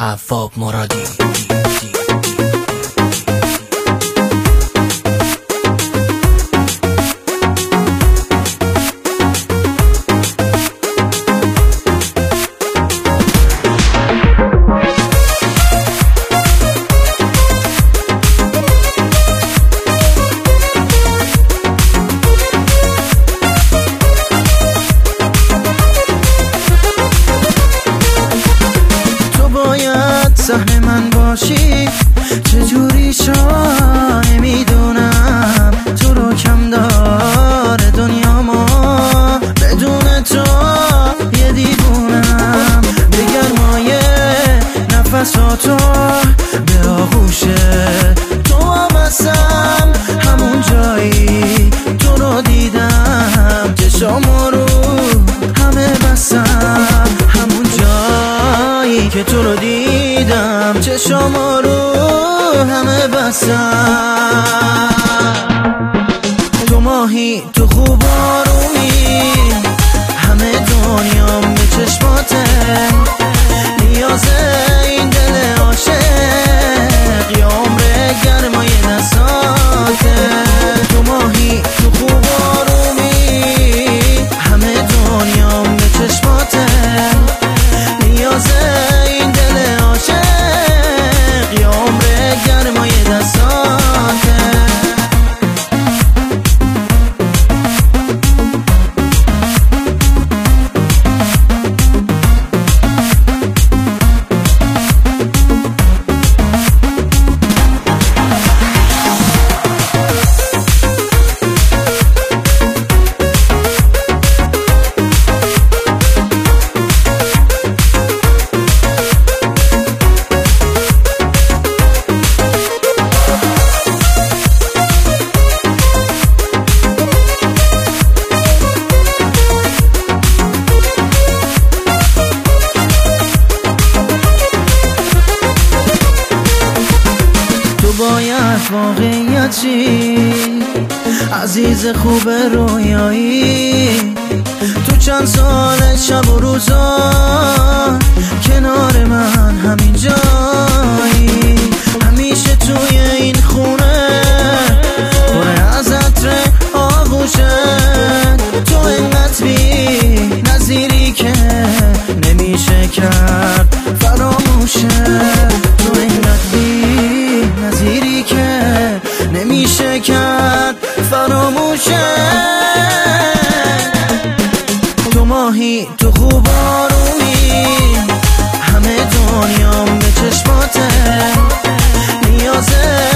عفاف مرادی. سهم من باشی چجوری شا نمیدونم، تو رو کم داره دنیا ما، بدون تو یه دیوونم. به گرمای نفساتو به آغوشه تو هم هستم، همون جایی تو رو دیدم، چشامو رو همه بستم، همون جایی که تو رو دیدم، چشامو رو همه بستم. تو ماهی تو خوب آرومی، همه دنیام به چشماته، نیاز این دل عاشق یا عمر گرمای دستاته. تو ماهی تو خوب آرومی، همه دنیام به چشماته، نیاز این دل عاشق یا عمر گرمای دستاته. باید واقعیتی عزیز خوب رویایی، تو چند سال شب و روزا کنار من همین جایی، همیشه توی این خونه پر از عطر آغوشت، تو اینقدر بی نظیری که نمیشه کرد فراموشه، تو اینقدر بی نظیری که نمیشه کرد فراموشه. تو ماهی تو خوب آرومی، همه دنیام به چشماته، نیازه